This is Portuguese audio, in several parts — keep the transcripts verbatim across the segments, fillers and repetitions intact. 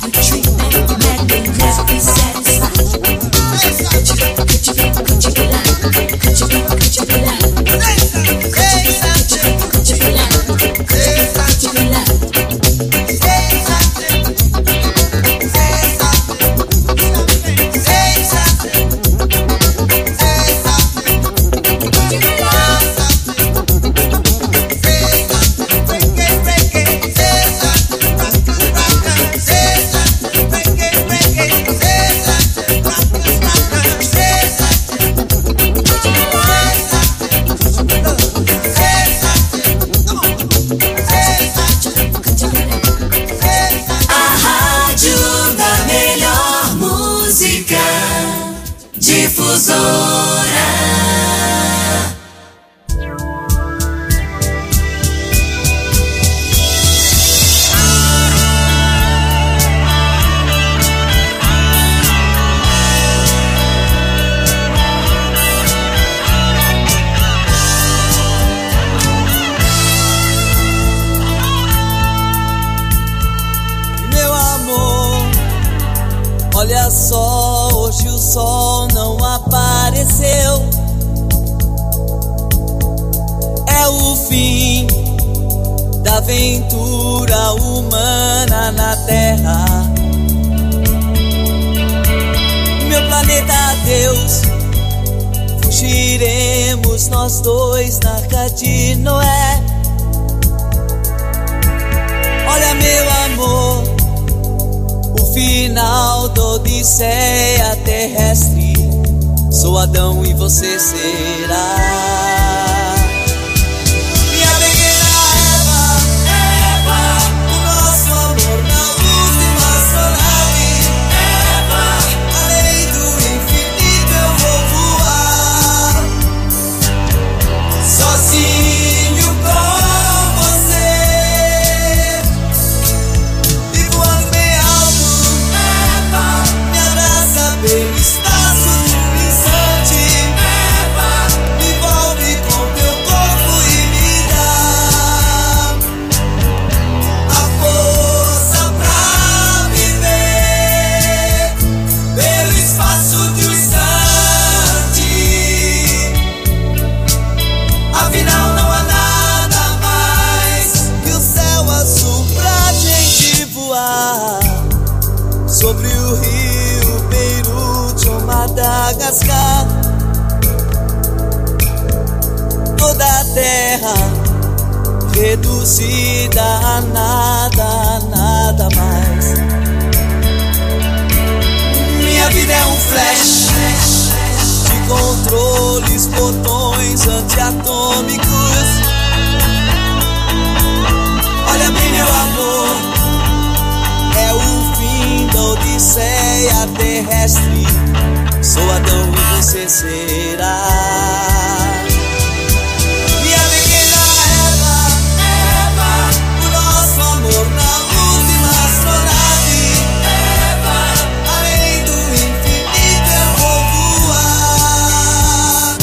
Olha só, hoje o sol não apareceu. É o fim da aventura humana na Terra. Meu planeta, adeus. Fugiremos nós dois na Arca de Noé. Olha, meu amor, o final da odisseia terrestre. Sou Adão e você será minha pequena Eva. Eva, o nosso amor na última astronave. Eva, além do infinito eu vou voar, sozinho com você, e voando bem alto. Eva, me abraça pelo espaço de um instante. Eva, me envolve com teu corpo e me dá a força pra viver pelo espaço de um instante. Afinal não há nada mais que o céu azul pra gente voar sobre o rio Beirute ou Madagascar. Toda a terra reduzida a nada, a nada mais. Minha vida é um flash de controles, botões antiatômicos. Olha bem, meu amor, é o fim da odisseia terrestre. Sou Adão e você será minha pequena Eva. Eva, o nosso amor na última astronave. Eva, além do infinito eu vou voar,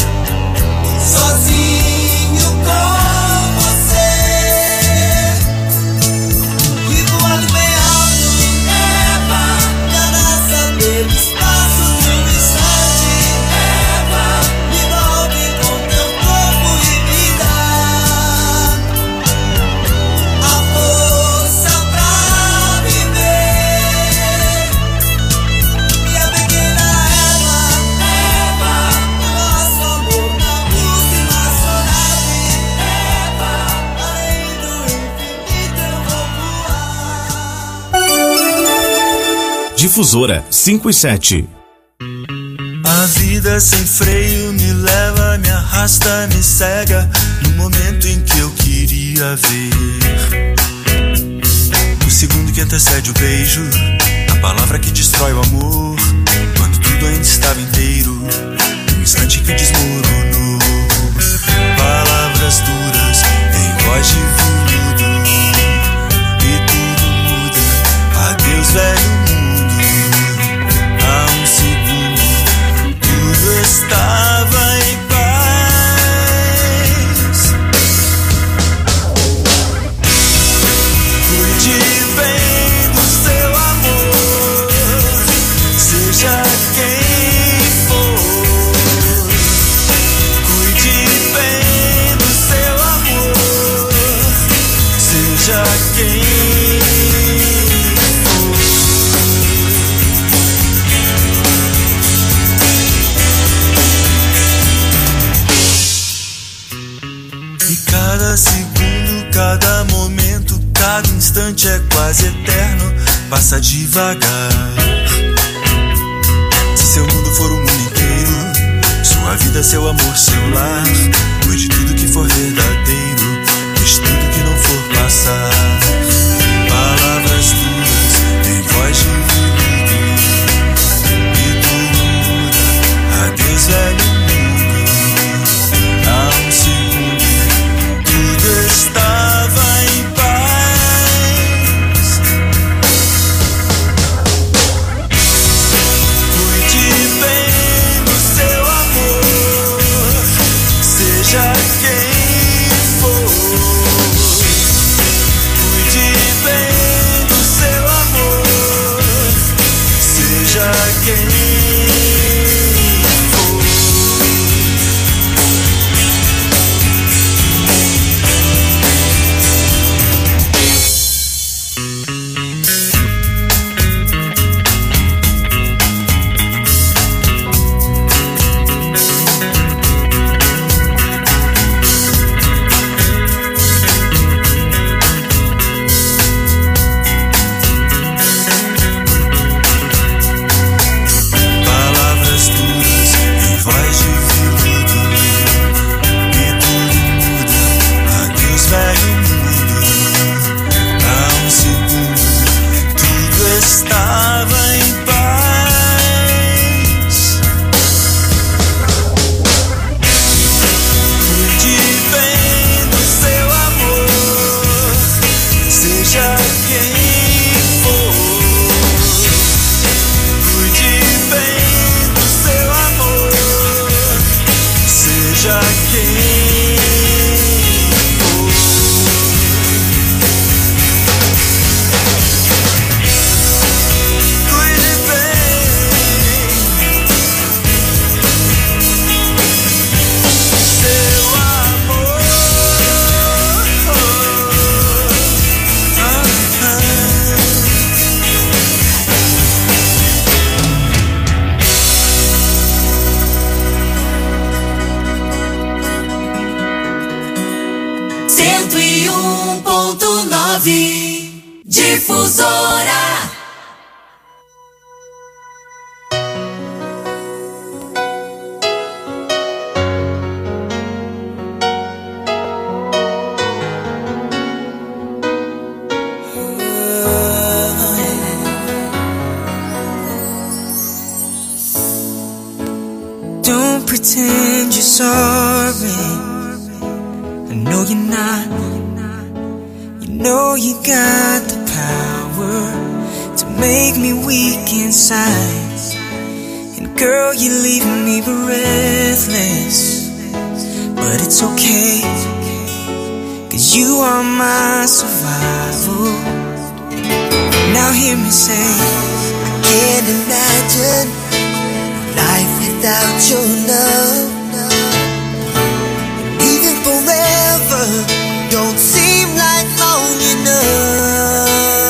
sozinho com você, e voando bem alto. Eva, me abraça pelo espaço de um instante. Eva, me envolve com teu corpo e me dá a força pra viver. Minha pequena Eva. Eva, o nosso amor na última astronave. Eva, além do infinito eu vou voar. Difusora cinco e sete. A vida sem freio me leva, me arrasta, me cega no momento em que eu queria ver. O segundo que antecede o beijo, a palavra que destrói o amor, quando tudo ainda estava inteiro, no instante que desmoronou. Palavras duras em voz de veludo, e tudo muda. Adeus, velho mundo. Há um segundo tudo estava em paz. Cuide bem do seu amor. quase eterno passa devagar. Se seu mundo for o mundo inteiro, sua vida, seu amor, seu lar, cuide tudo que for verdadeiro, deixe tudo que não for passar. Palavras tuas em voz de vida, e tudo muda. Adeus, velho mundo. Há um segundo tudo estava em paz. Cuide bem do seu amor, seja quem for. Cuide bem do seu amor, seja quem for. Difusora. Don't pretend you're sorry. I know you're not. Know you got the power to make me weak inside. And girl, you're leaving me breathless. But it's okay, 'cause you are my survival. Now hear me say, I can't imagine life without your love. Even forever don't seem like long enough.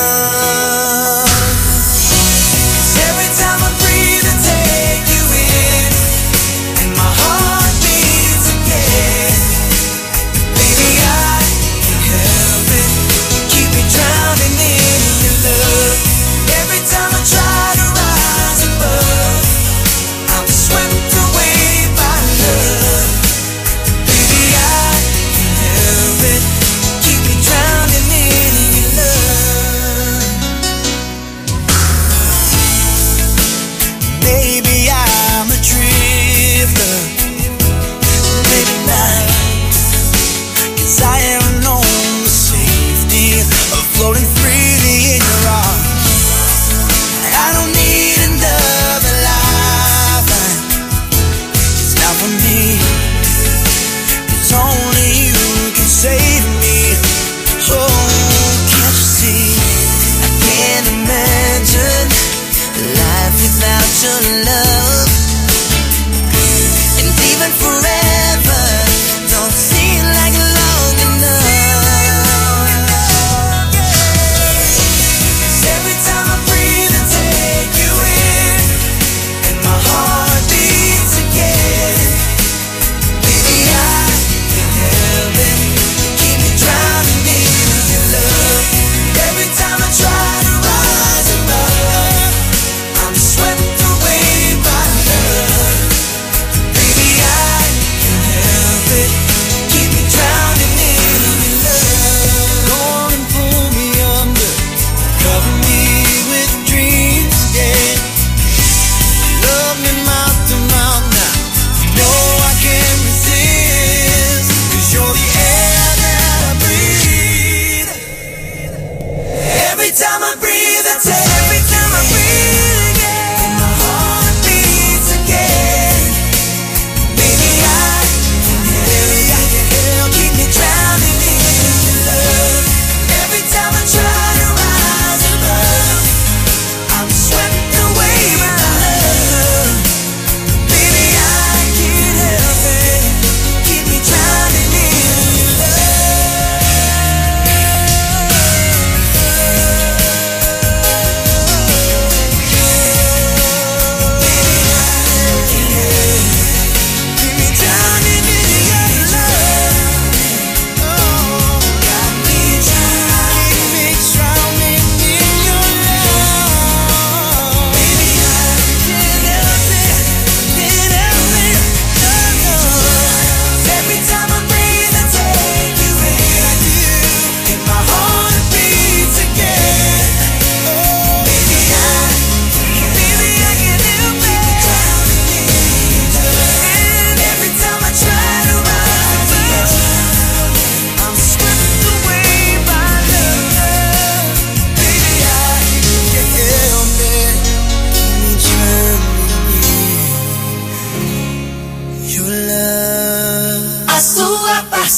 'Cause every time I breathe I take you in, and my heart beats again. Baby, I can't help it, keep me drowning in your love. Every time I try to rise above, I'm swept away by love. Baby, I can't help it, keep me drowning in your love. Maybe I'm a drifter, maybe not, 'cause I have known the safety of floating freely in your arms. I don't need another lifeline, it's not for me. It's only you can save me. Oh, can't you see? I can't imagine life without your love.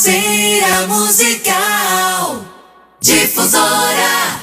Parceira musical Difusora.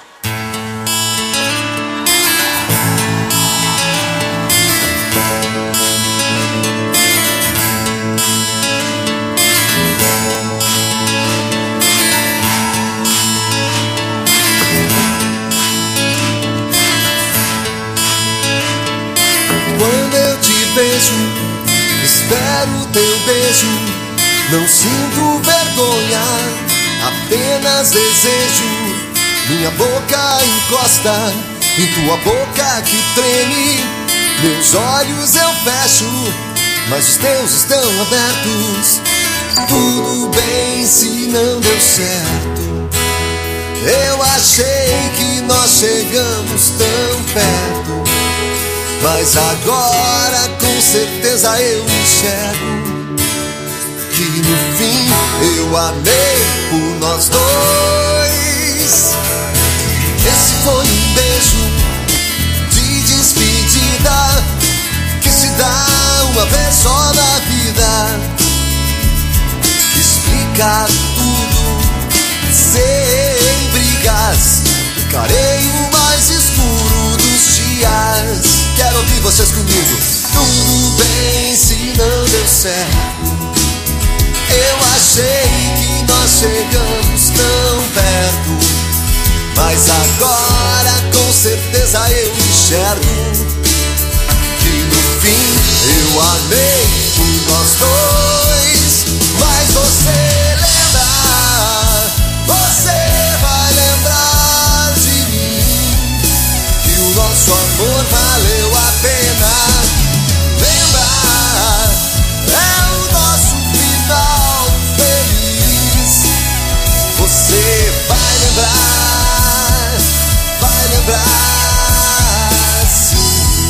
Quando eu te vejo, espero teu beijo. Não sinto vergonha, apenas desejo. Minha boca encosta em tua boca que treme. Meus olhos eu fecho, mas os teus estão abertos. Tudo bem se não deu certo. Eu achei que nós chegamos tão perto, mas agora com certeza eu enxergo que no fim eu amei por nós dois. Esse foi um beijo de despedida que se dá uma vez só na vida. Explica tudo sem brigas, encarei o mais escuro dos dias. Quero ouvir vocês comigo. Tudo bem se não deu certo. Eu achei que nós chegamos tão perto, mas agora com certeza eu enxergo que no fim eu amei por nós dois. Mas você lembra, você vai lembrar de mim, que o nosso amor valeu a pena. Lembra, é o nosso final feliz. Você vai lembrar, vai lembrar, sim.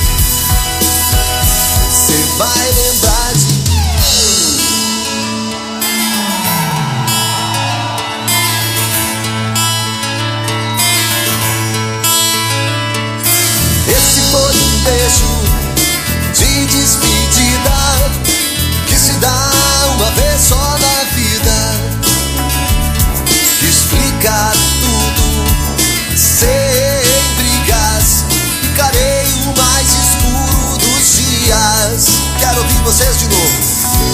Você vai lembrar de mim. Esse foi um beijo de despedida que se dá uma vez só na vida. Explica tudo sem brigas, encarei o mais escuro dos dias. Quero ouvir vocês de novo.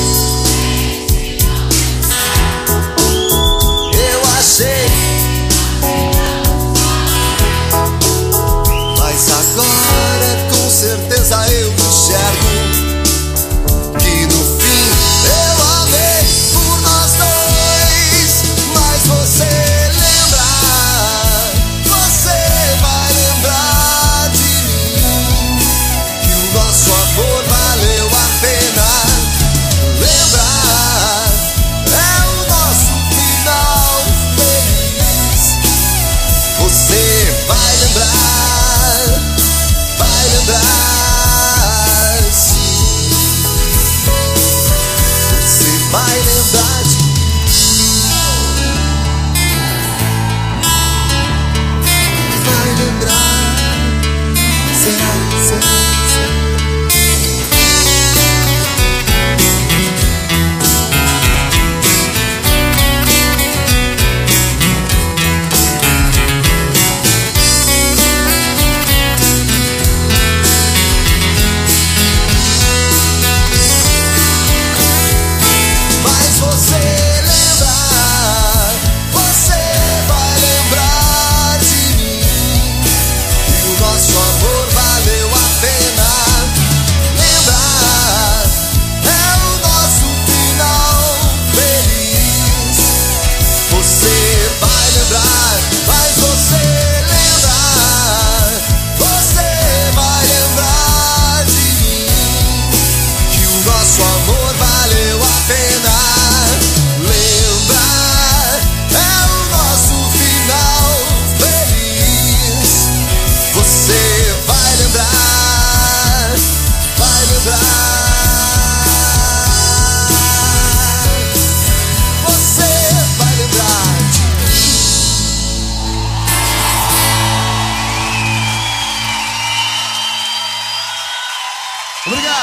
Eu achei, mas agora com certeza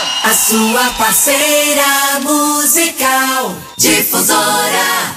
a sua parceira musical. Difusora.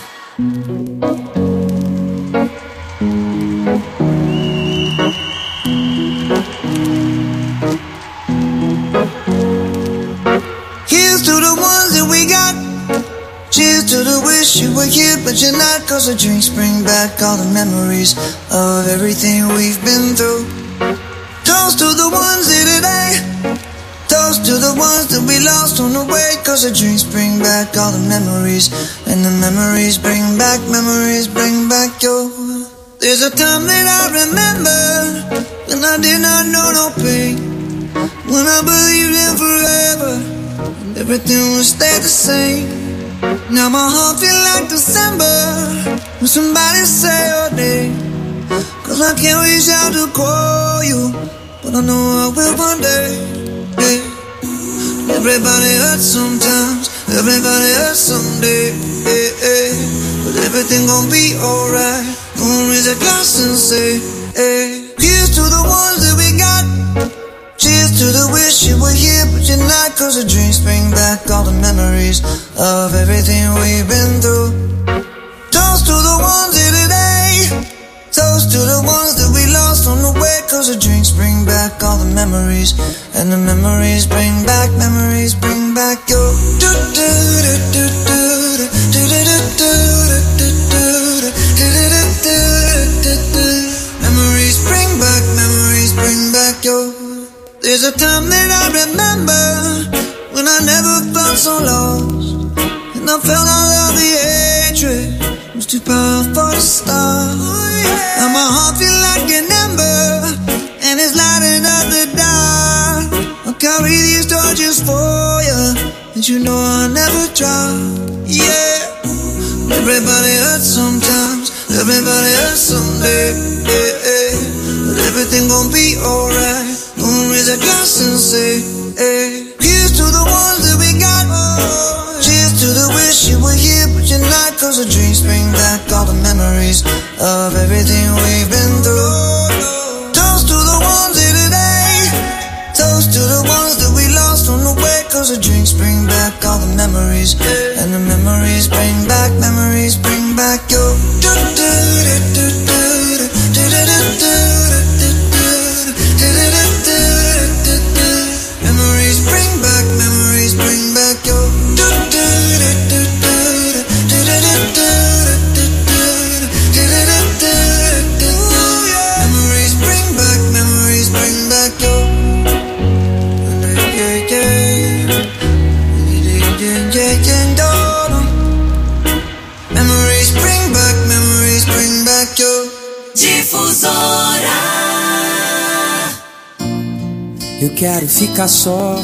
Here's to the ones that we got. Cheers to the wish you were here but you're not. Cause the drinks bring back all the memories of everything we've been through. Toast to the ones here today. Toast to the ones that we lost on the way. Cause the drinks bring back all the memories. And the memories bring back, memories bring back your. There's a time that I remember when I did not know no pain, when I believed in forever and everything would stay the same. Now my heart feel like December when somebody say your name. Cause I can't reach out to call you, but I know I will one day. Yeah. Everybody hurts sometimes, everybody hurts someday. Yeah, yeah. But everything gon' be alright. Gonna raise a glass and say, hey. Here's to the ones that we got. Cheers to the wish you were here but you're not. Cause the drinks bring back all the memories of everything we've been through. Toast to the ones here today. Toast to the ones that we lost on the way. Cause the drinks bring back all the memories. And the memories bring back, memories bring back your. Memories bring back, memories bring back your. There's a time that I remember when I never felt so lost, and I felt all of the hatred was too powerful to stop. Now my heart feel like an ember, and it's lighting up the dark. I'll carry these torches for you, and you know I'll never drop. Yeah, everybody hurts sometimes, everybody hurts someday. Yeah, yeah. But everything gon' be alright. Gonna raise a glass and say, hey. Here's to the ones that we got. Oh, cheers to the wish you were here but you're not. Cause the drinks bring back all the memories of everything we've been through. Toast to the ones here today. Toast to the ones that we lost on the way. Cause the drinks bring back all the memories. And the memories bring back, memories bring back your. Memories bring back, memories bring back your. Memories bring back, memories bring back your. Yeah, yeah. Yeah, yeah, yeah. Memories bring back, memories bring back your. Difusora. Eu quero ficar só,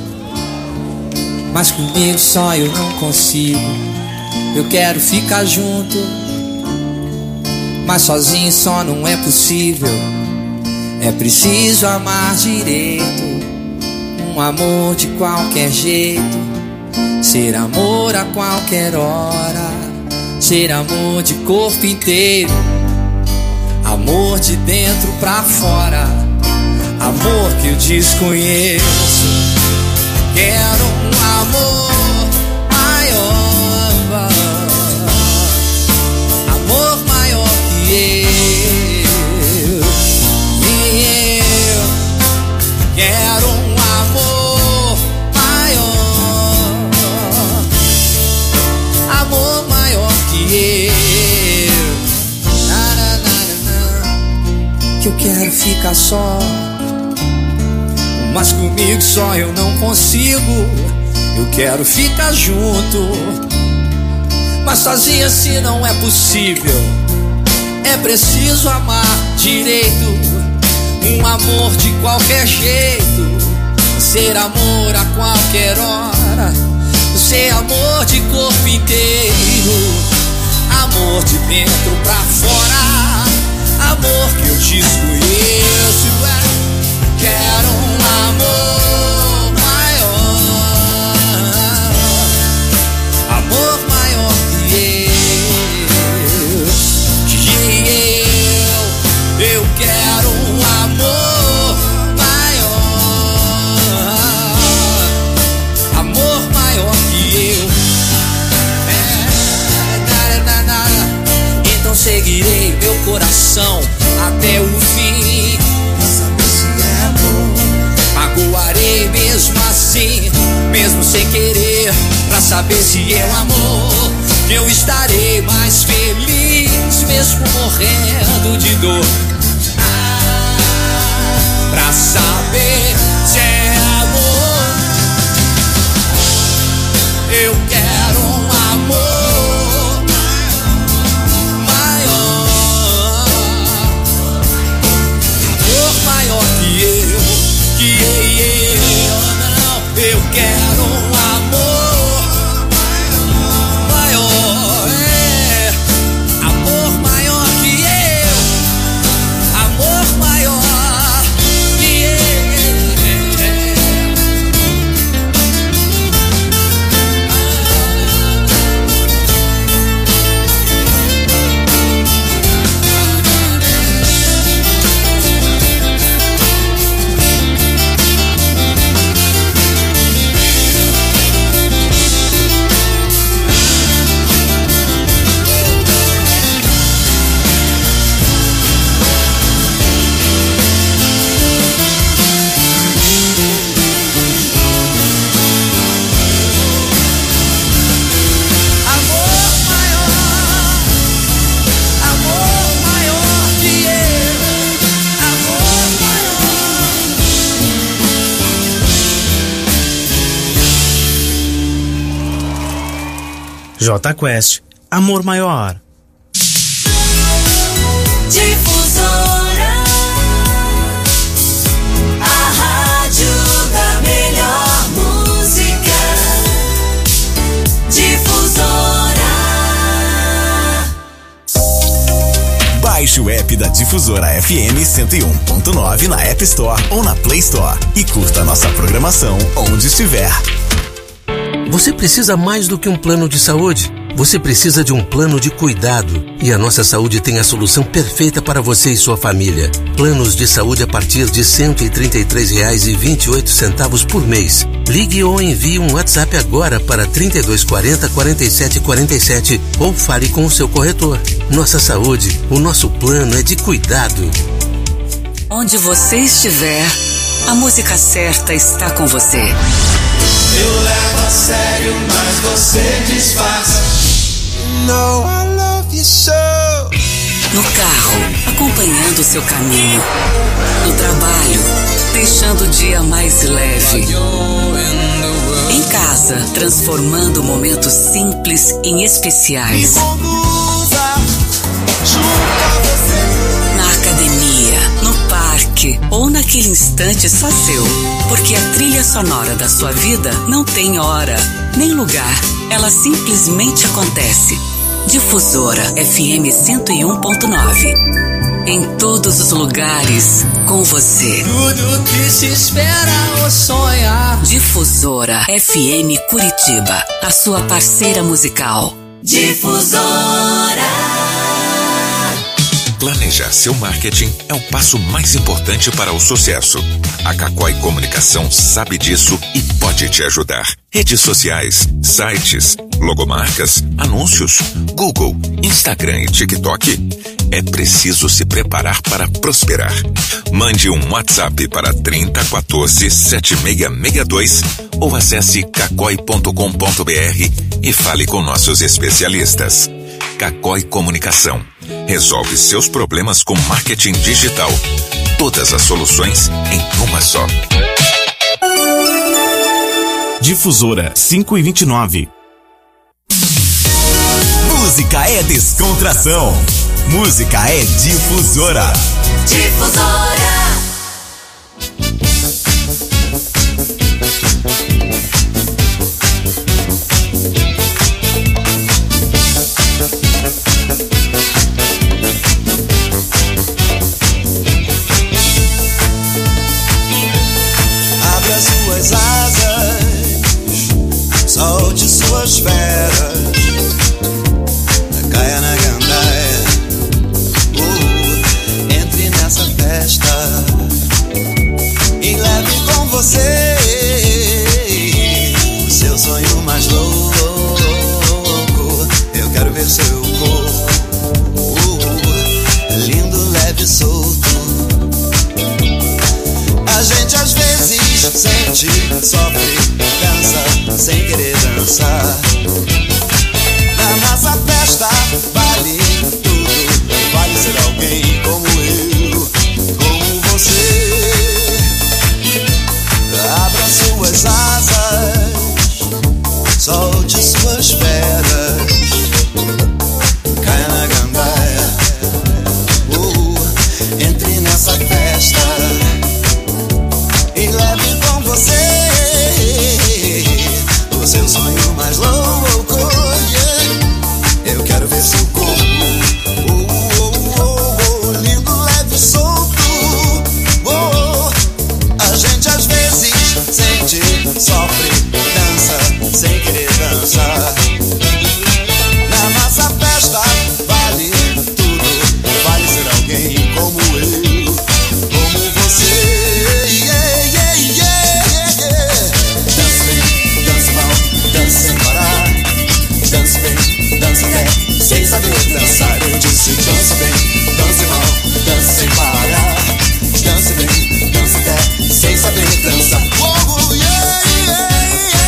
mas comigo só eu não consigo. Eu quero ficar junto, mas sozinho só não é possível. É preciso amar direito, um amor de qualquer jeito. Ser amor a qualquer hora, ser amor de corpo inteiro. Amor de dentro pra fora, amor que eu desconheço. Quero um amor maior, amor maior que eu. E eu quero um amor maior, amor maior que eu. Na, na, na, na. Que eu quero ficar só, mas comigo só eu não consigo. Eu quero ficar junto, mas sozinha assim não é possível. É preciso amar direito, um amor de qualquer jeito. Ser amor a qualquer hora, ser amor de corpo inteiro. Amor de dentro pra fora, amor que eu desconheço. Quero um amor maior, amor maior que eu. Que eu, eu quero um amor maior, sem querer, pra saber se é o amor. Eu estarei mais feliz, mesmo morrendo de dor. Ah, pra saber se é amor. Eu quero um amor maior, amor maior que eu, que eu, não, eu quero um amor maior, é, amor maior que eu, amor maior que eu. J Quest, Amor Maior. Difusora, a rádio da melhor música. Difusora. Baixe o app da Difusora F M cento e um ponto nove na App Store ou na Play Store e curta nossa programação onde estiver. Você precisa mais do que um plano de saúde. Você precisa de um plano de cuidado. E a Nossa Saúde tem a solução perfeita para você e sua família. Planos de saúde a partir de cento e trinta e três reais e vinte e oito centavos por mês. Ligue ou envie um WhatsApp agora para trinta e dois quarenta, quarenta e sete quarenta e sete ou fale com o seu corretor. Nossa Saúde, o nosso plano é de cuidado. Onde você estiver, a música certa está com você. Eu levo a sério, mas você disfarça. No, I love you so. No carro, acompanhando o seu caminho. No trabalho, deixando o dia mais leve. Em casa, transformando momentos simples em especiais. Na academia, no parque ou naquele instante só seu. Porque a trilha sonora da sua vida não tem hora, nem lugar. Ela simplesmente acontece. Difusora F M cento e um ponto nove. Em todos os lugares, com você. Tudo que se espera ou sonhar. Difusora F M Curitiba, a sua parceira musical. Difusora. Planejar seu marketing é o passo mais importante para o sucesso. A Cacói Comunicação sabe disso e pode te ajudar. Redes sociais, sites, logomarcas, anúncios, Google, Instagram e TikTok. É preciso se preparar para prosperar. Mande um WhatsApp para trinta, quatorze, setenta e seis sessenta e dois ou acesse cacói ponto com ponto b r e fale com nossos especialistas. Cacói Comunicação. Resolve seus problemas com marketing digital. Todas as soluções em uma só. Difusora cinco e vinte e nove. Música é descontração. Música é Difusora. Difusora. Abra suas asas, solte suas feras, caia na gandaia, uh, entre nessa festa e leve com você o seu sonho mais louco. Eu quero ver seu corpo, uh, lindo, leve e solto. A gente às vezes sente, sofre, dança, sem querer dançar. Na nossa festa vale tudo, vale ser alguém como eu, como você. Abra suas asas, solte suas feras, caia na gandaia, uh, entre nessa festa e leve com você o seu sonho mais louco, yeah. Eu quero ver seu corpo, oh, oh, oh, oh, lindo, leve, solto, oh. A gente às vezes sente, sofre, dança, sem querer dançar. Na nossa festa vale tudo, vale ser alguém como eu, como você, yeah, yeah, yeah, yeah. Dança bem, dança mal, dança sem parar. Dança bem, dança até, sem saber dançar. Eu disse dança bem, dança mal, dança sem parar. Dança bem, dança até, sem saber dançar. Oh, yeah, yeah,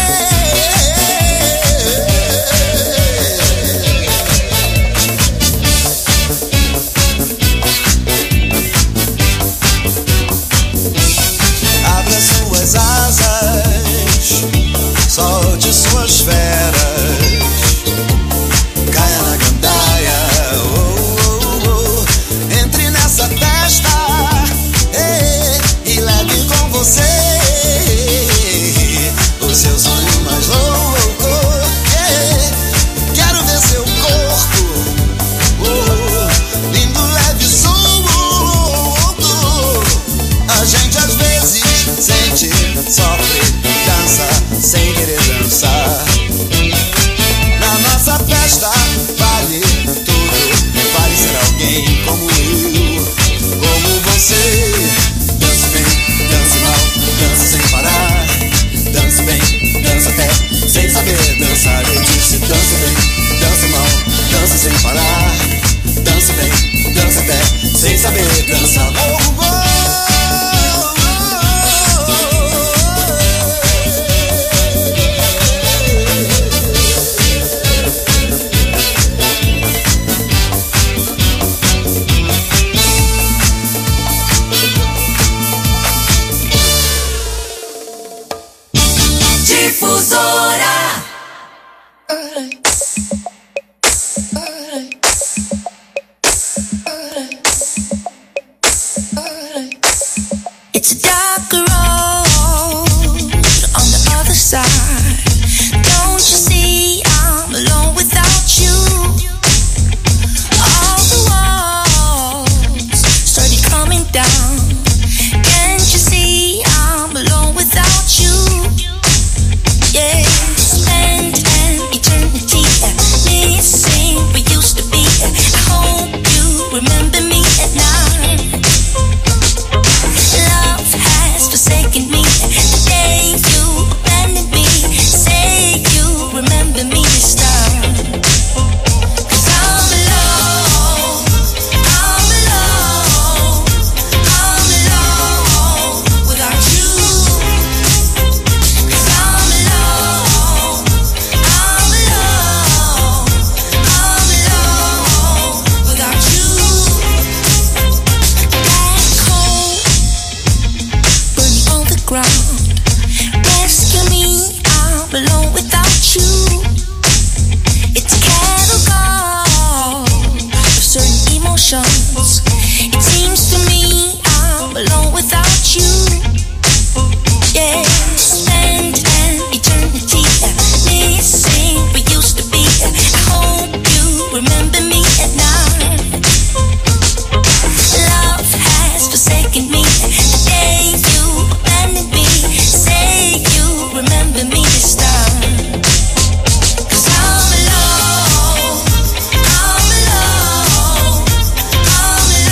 yeah. Abra suas asas, solte suas feras, caia na gandaia, oh, oh, oh. Entre nessa festa, eh, e leve com você o seu sonho mais louco, yeah. Quero ver seu corpo, oh, lindo, leve, solto. A gente às vezes sente, sofre, dança, sem querer dançar. Na nossa festa vale tudo, vale ser alguém como eu, como você. Dança bem, dança mal, dança sem parar. Dança bem, dança até, sem saber dançar. Eu disse dança bem, dança mal, dança sem parar. Dança bem, dança até, sem saber dançar. Oh, oh, oh. Difusora. It's a dark road on the other side. Don't you see I'm alone without you? All the walls started coming down. Can't you see I'm alone without you? Yeah, spend an eternity missing we used to be. I hope you remember me at night. Love has forsaken me the day you abandoned me. Say you remember me this time. 'Cause I'm alone, I'm alone, I'm alone without you. 'Cause I'm alone, I'm alone, I'm alone without you. Black hole burning on the ground. Rescue me, I'm alone without you. It's a cattle call of certain emotions. It seems to me I'm alone without you. Yeah, spend an eternity missing we used to be. I hope you remember me at night. Love has forsaken me the day you abandoned me. Say you remember me this time. 'Cause I'm alone, I'm alone, I'm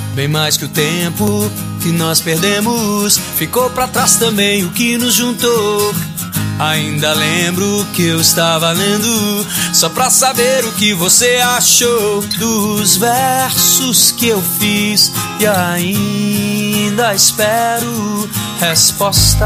Bem mais que o tempo que nós perdemos, ficou pra trás também o que nos juntou. Ainda lembro que eu estava lendo só pra saber o que você achou dos versos que eu fiz e ainda espero resposta.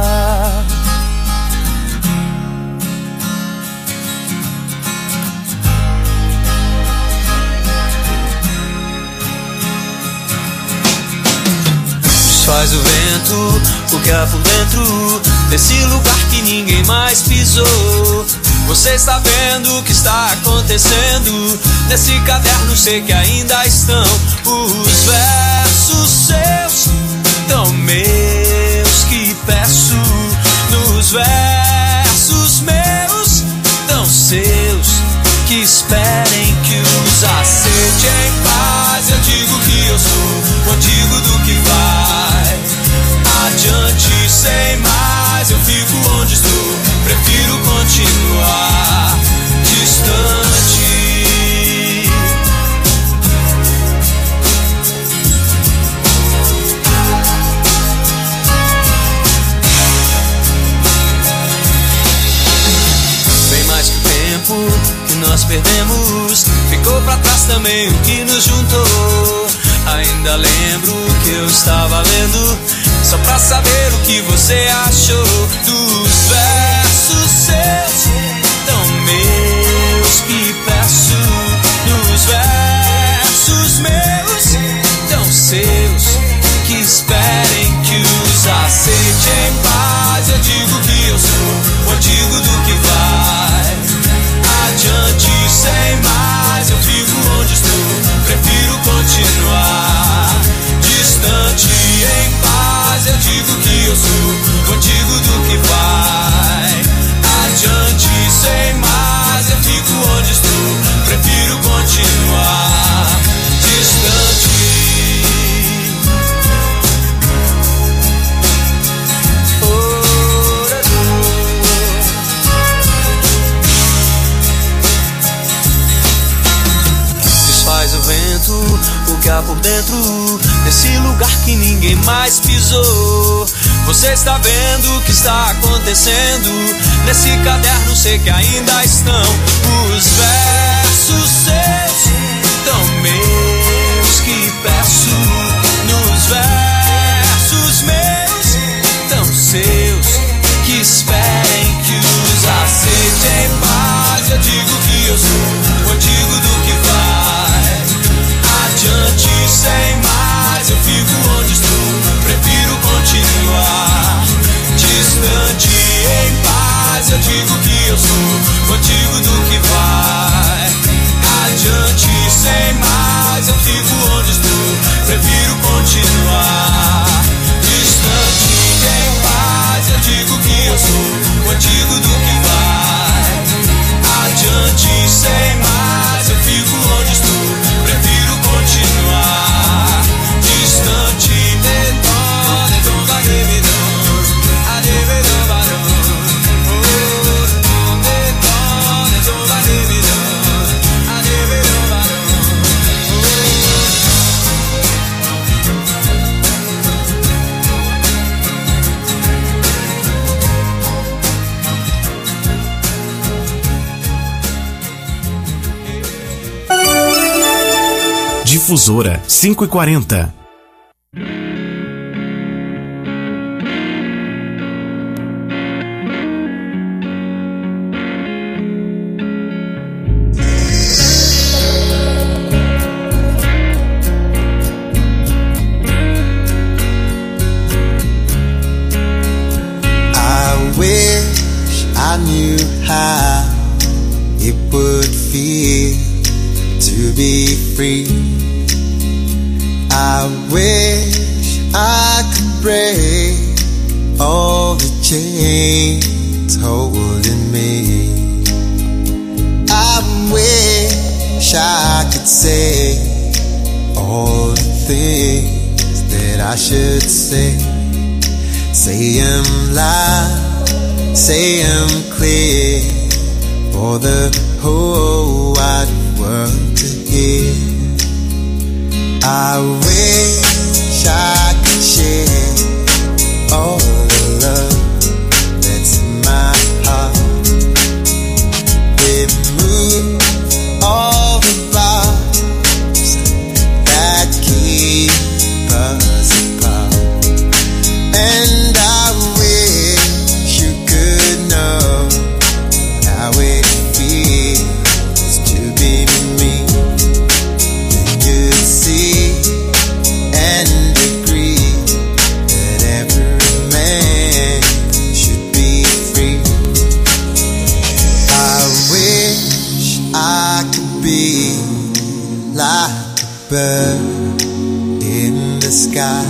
Faz o vento, o que há por dentro desse lugar que ninguém mais pisou. Você está vendo o que está acontecendo nesse caderno, sei que ainda estão os versos seus, tão meus que peço. Nos versos meus, tão seus, que esperem que os aceite em paz. Eu digo que eu sou o antigo do que vai adiante sem mais. Eu fico onde estou, prefiro continuar distante. Bem mais que o tempo que nós perdemos, ficou pra trás também o que nos juntou. Ainda lembro que eu estava lendo só pra saber o que você achou dos versos seus, tão meus que peço. Nos versos meus, tão seus, que esperem que os aceite em paz. Eu digo que eu sou o antigo do que vai adiante sem mais. Eu fico onde estou, prefiro continuar distante em paz. Eu digo que eu sou o antigo do que vai adiante sem mais. Eu fico onde estou, prefiro continuar distante. Desfaz o vento, o que há por dentro desse lugar que ninguém mais pisou. Você está vendo o que está acontecendo nesse caderno, sei que ainda estão os versos seus, tão meus que peço. Nos versos meus, tão seus, que esperem que os aceite em paz. Eu digo que eu sou o antigo do que vai adiante sem mais. Eu fico onde estou, prefiro continuar distante em paz. Eu digo que eu sou o antigo do que vai adiante sem mais. Eu fico onde estou, prefiro continuar distante em paz. Eu digo que eu sou o antigo do que vai adiante sem mais. Eu fico onde estou, prefiro continuar distante. Difusora cinco e quarenta. I wish I knew how it would feel to be free. I wish I could break all the chains holding me. I wish I could say all the things that I should say. Say 'em loud, say 'em clear, for the whole wide world to hear. I wish I could share all the love that's in my heart. Remove all the bars that keep us apart. And I wish you could know how it feels to be me. Then you'd see and agree that every man should be free. I wish I could be like a bird in the sky.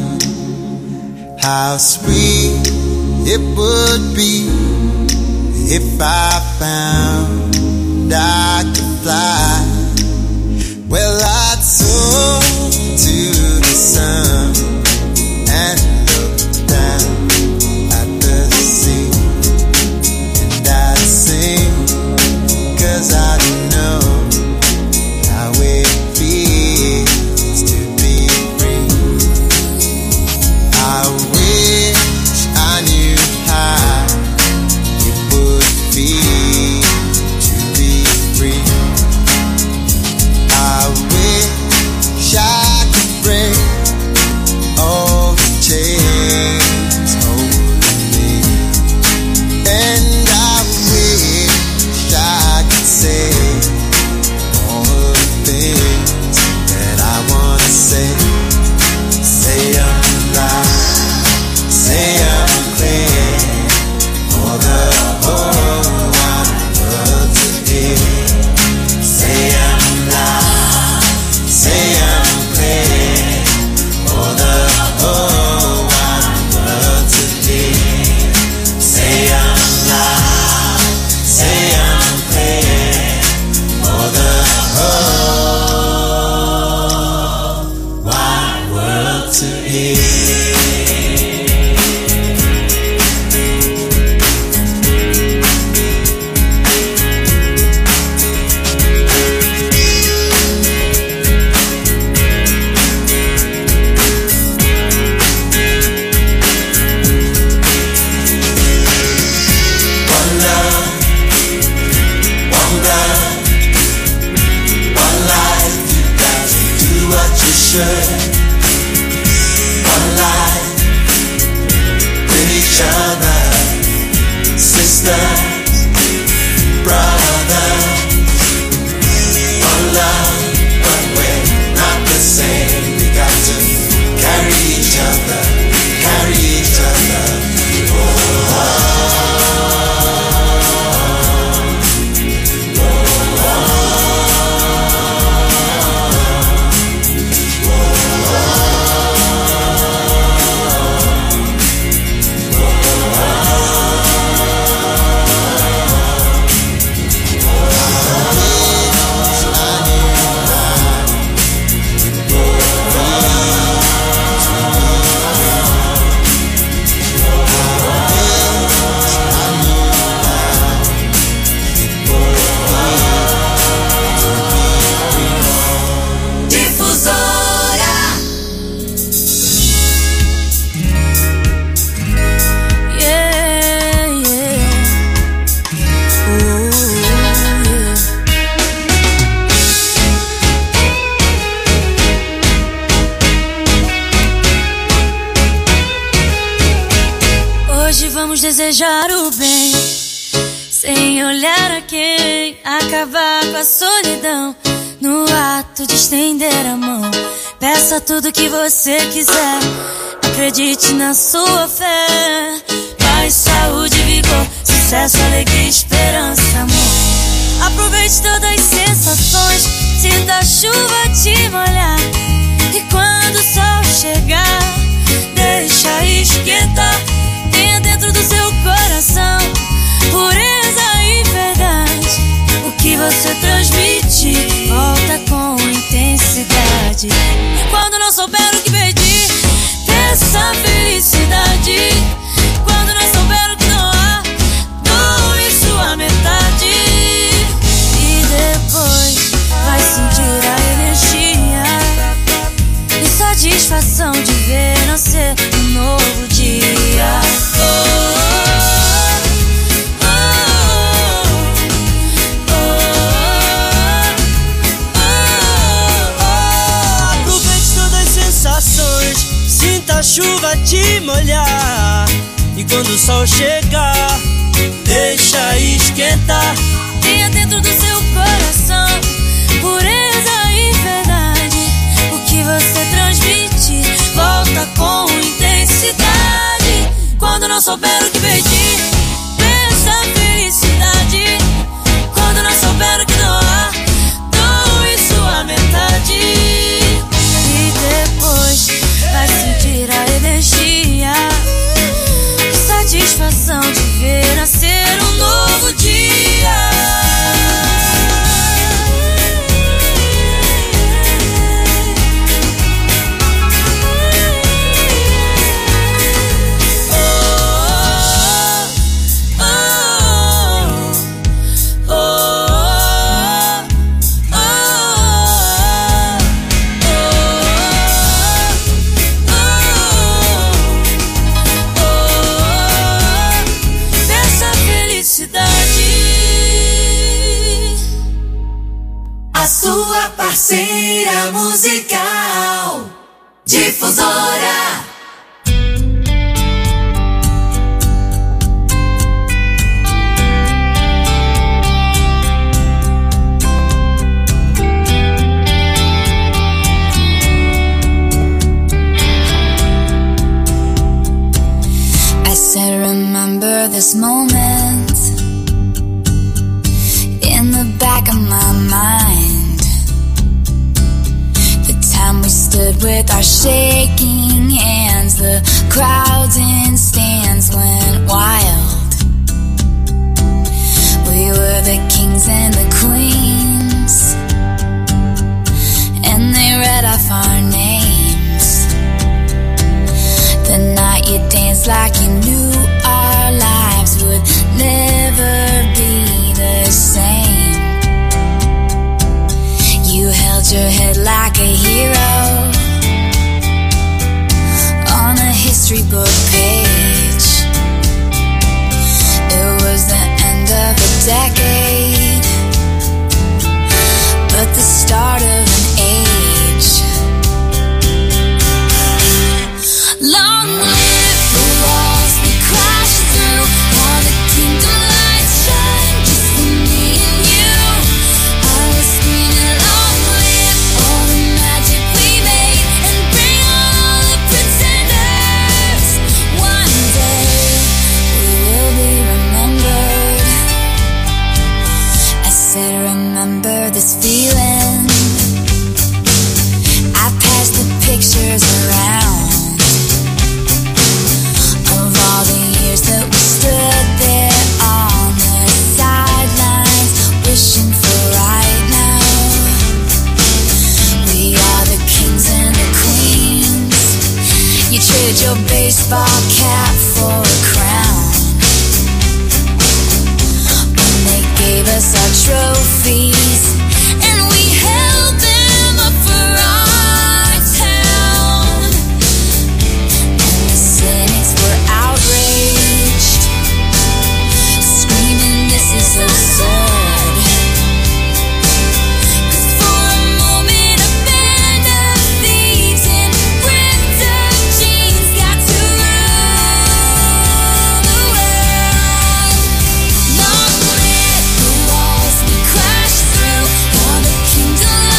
How sweet it would be if I found I could fly. Well, I'd soar to the sun and look down at the sea, and I'd sing, 'cause I know how it feels to be free. I wish I knew how it would feel to be free. I wish I could break all the chains holding me, and I wish I could say all the things that I wanna say. Say I'm loud, say I'm clear, for the whole wide world to hear. Say I'm loud, say I'm clear, for the whole wide world to hear. Say I'm loud, say I'm clear, for the whole wide world to hear. One love, one blood, one life. You got to do what you should. One life with each other, sisters, brothers. One love, but we're not the same. We got to carry each other, carry each other. Hoje vamos desejar o bem, sem olhar a quem, acabar com a solidão, no ato de estender a mão. Peça tudo que você quiser, acredite na sua fé. Paz, saúde, vigor, sucesso, alegria, esperança, amor. Aproveite todas as sensações, sinta a chuva te molhar, e quando o sol chegar, deixa esquentar. Tenha dentro do seu coração pureza e verdade. O que você transmite volta com intensidade. Quando não souber o que pedir, peça felicidade. Quando não souber o que doar, doe sua metade. E depois vai sentir a energia satisfação de ver nascer um novo dia. Oh, oh, oh, oh, oh. Aproveite todas as sensações, sinta a chuva te molhar. E quando o sol chegar, deixa esquentar. Tenha dentro do seu coração pureza e verdade. O que você transmite volta com intensidade. Quando não souber o que pedir, peça felicidade. Quando não souber o que doar, doe sua metade. E depois vai sentir a energia, satisfação de ver nascer um novo dia. A sua parceira musical, Difusora. I said remember this moment in the back of my mind. The time we stood with our shaking hands, the crowds in stands went wild. We were the kings and the queens, and they read off our names. The night you danced like you knew our lives would never be the same. You held your head like a hero on a history book page. It was the end of a decade, but the start of an age. Long live the walls we crashed through, all the kingdom lights shine just for me and you. I was screaming long live all the magic we made, and bring on all the pretenders. One day we will be remembered. I said remember this feeling. I passed the pictures around of all the years that we stood there on the sidelines, wishing for right now. We are the kings and the queens. You traded your baseball cap for a crown when they gave us our trophies, and we held them up for our town. And the cynics were outraged, screaming this is absurd. 'Cause for a moment a band of thieves in ripped up jeans got to rule the world. Long live the walls we crashed through, all the kingdom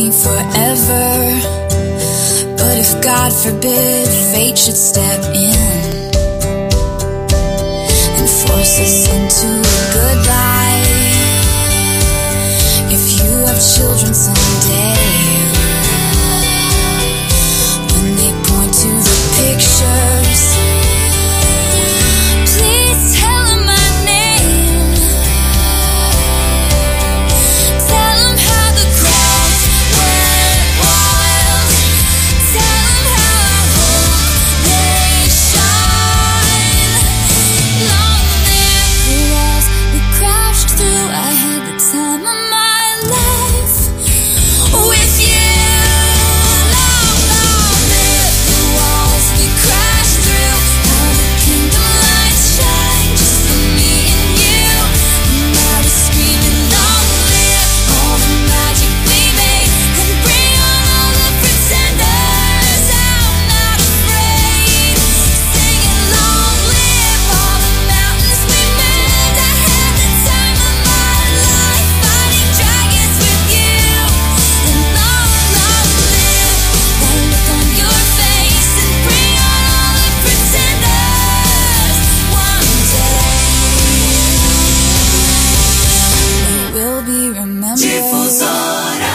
me forever. But if God forbid fate should step in and force us into a good life, if you have children someday, when they point to the pictures, please tell them my name. Tell them how the crowds went wild. Tell them how I hope they shine. Long live the walls we crashed through. I had the time of my life with you. Long, long live the walls we crashed through. Now the kingdom lights shine just for me and you. And I was screaming, long live all the magic we made, and bring on all the pretenders. I'm not afraid, singing long live all the mountains we moved. I had the time of my life fighting dragons with you. And long, long live that look on your face, and bring on all the pretenders. One day we will be remembered. Difusora.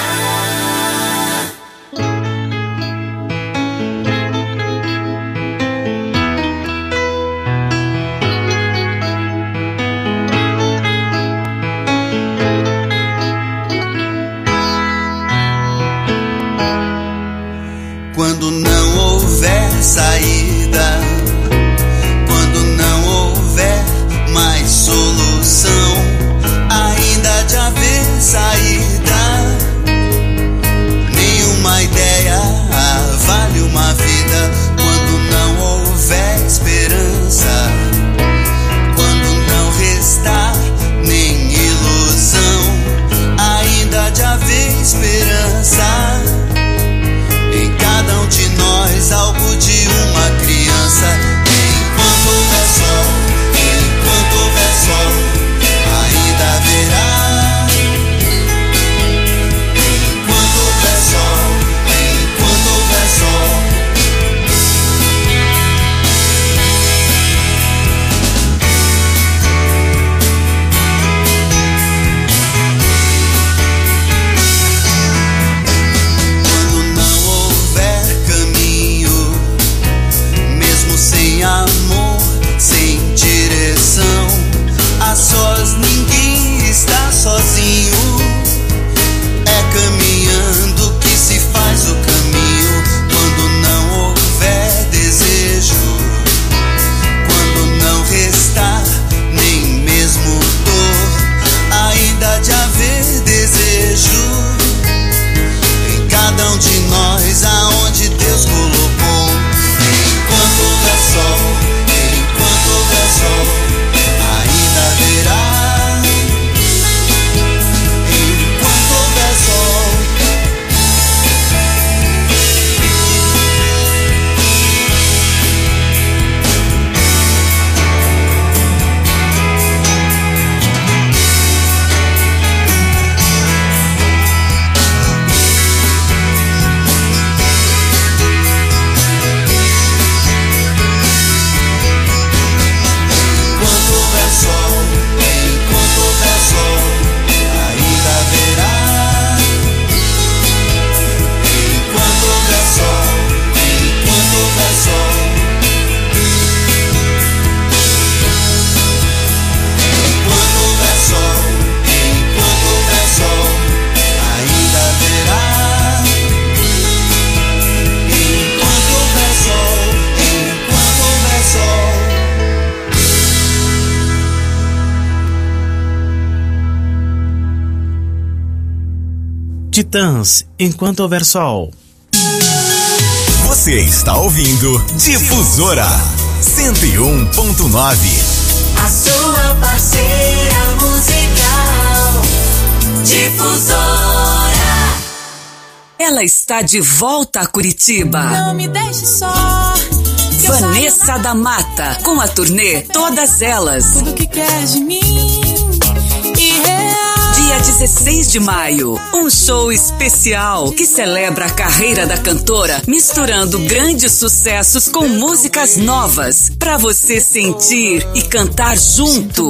Quando não houver saída, quando não houver mais solução, ainda de haver saída. Nenhuma ideia vale uma vida quando não houver esperança, quando não restar nem ilusão, ainda de haver esperança. Em cada um de nós, algo de uma criança. Enquanto houver sol, enquanto houver sol, ainda haverá. Enquanto houver sol, enquanto houver sol. Quando não houver caminho, mesmo sem amor, sem direção, a sós ninguém está sozinho. É caminhando que se faz o caminho. Quando não houver desejo, quando não restar nem mesmo dor, ainda de haver desejo. Em cada um de nós, aonde Deus colocou. Enquanto houver sol, enquanto houver sol, ainda haverá. Enquanto houver sol. Enquanto houver sol, enquanto houver sol, ainda haverá. Enquanto houver sol, enquanto houver sol. Enquanto houver sol, enquanto houver sol, ainda haverá. Enquanto houver sol, enquanto houver sol. Titãs, Enquanto Houver Sol. Você está ouvindo Difusora cento e um ponto nove. A sua parceira musical. Difusora. Ela está de volta a Curitiba. Não me deixe só. Vanessa da Mata, com a turnê Todas Elas. Tudo que quer de mim. E real. dia dezesseis de maio, um show especial que celebra a carreira da cantora, misturando grandes sucessos com músicas novas, pra você sentir e cantar junto.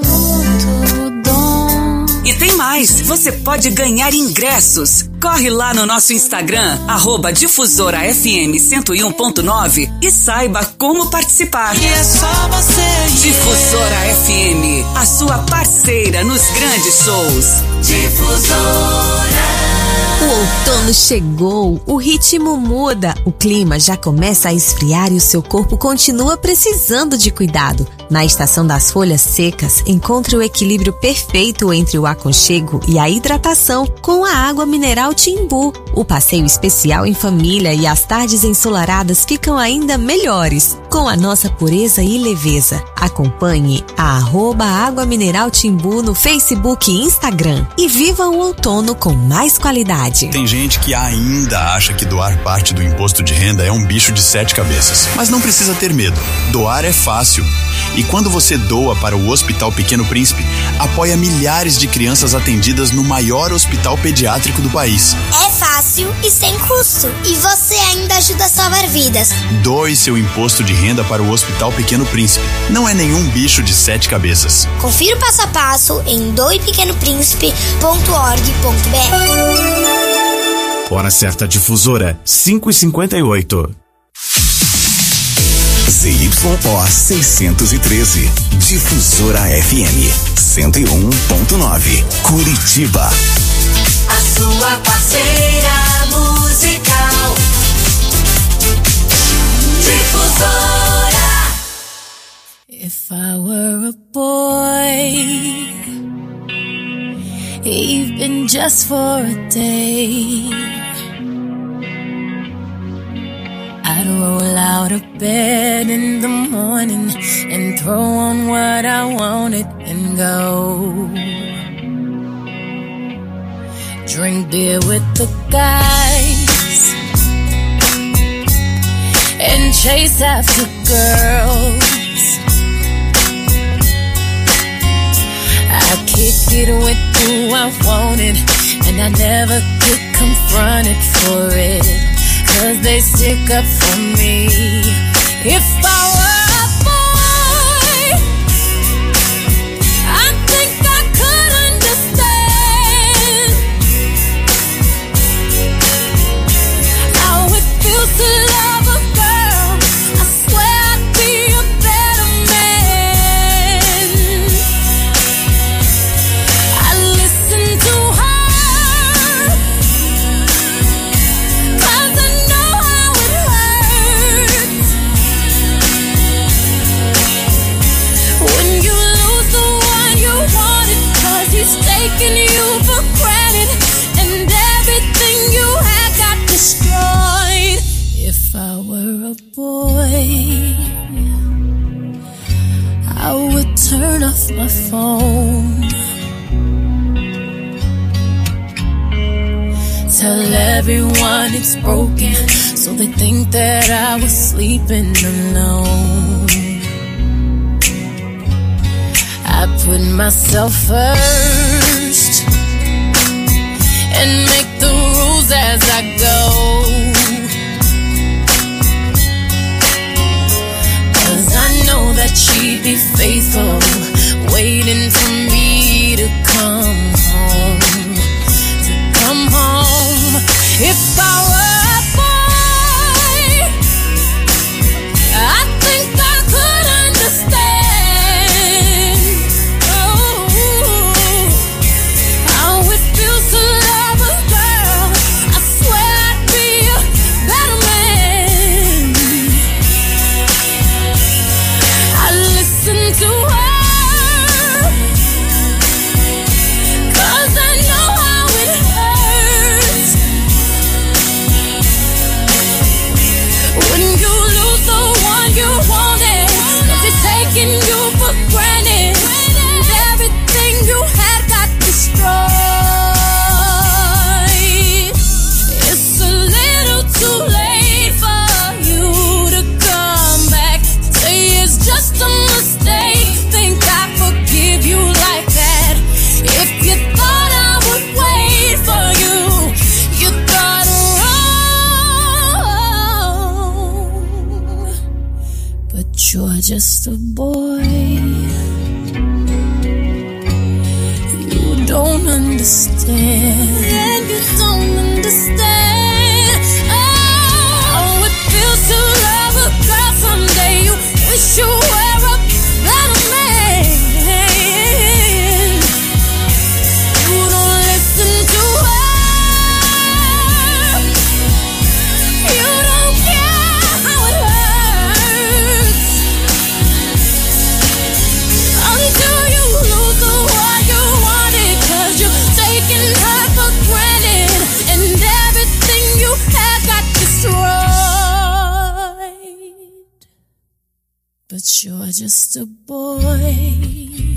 E tem mais, você pode ganhar ingressos. Corre lá no nosso Instagram, arroba Difusora F M cento e um ponto nove e saiba como participar. E é só você. Difusora F M, a sua parceira nos grandes shows. Difusora. O outono chegou, o ritmo muda, o clima já começa a esfriar e o seu corpo continua precisando de cuidado. Na estação das folhas secas, encontre o equilíbrio perfeito entre o aconchego e a hidratação com a água mineral Timbu. O passeio especial em família e as tardes ensolaradas ficam ainda melhores, com a nossa pureza e leveza. Acompanhe a arroba Água Mineral Timbu no Facebook e Instagram e viva o outono com mais qualidade. Tem gente que ainda acha que doar parte do imposto de renda é um bicho de sete cabeças. Mas não precisa ter medo. Doar é fácil. E quando você doa para o Hospital Pequeno Príncipe, apoia milhares de crianças atendidas no maior hospital pediátrico do país. É fácil e sem custo. E você ainda ajuda a salvar vidas. Doe seu imposto de renda para o Hospital Pequeno Príncipe. Não é nenhum bicho de sete cabeças. Confira o passo a passo em doe pequeno príncipe ponto org ponto b r. Hora certa Difusora, cinco e cinquenta e oito. Z Y O seiscentos e treze, Difusora F M cento e um ponto nove, Curitiba. A sua parceira musical. Difusora. If I were a boy, even just for a day, I'd roll out of bed in the morning and throw on what I wanted and go. Drink beer with the guys and chase after girls. I kick it with who I wanted, and I never get confronted for it. Cause they stick up for me. If I were a boy, I think I could understand how it feels to love a girl. I swear I'd be a better man. I listen to her. He's taking you for granted, and everything you had got destroyed. If I were a boy, I would turn off my phone, tell everyone it's broken, so they think that I was sleeping alone. I put myself first and make the rules as I go. Cause I know that she'd be faithful, waiting for me to come home, to come home. If I were a boy, I think I could understand to her, cause I know how it hurts. just a boy. You don't understand. And you don't understand. Oh, it feels to love a girl someday. You wish you were a better man. You don't listen to her. You don't care how it hurts until you lose the one you wanted. 'Cause you're taking her for granted, and everything you had got destroyed. But you're just a boy.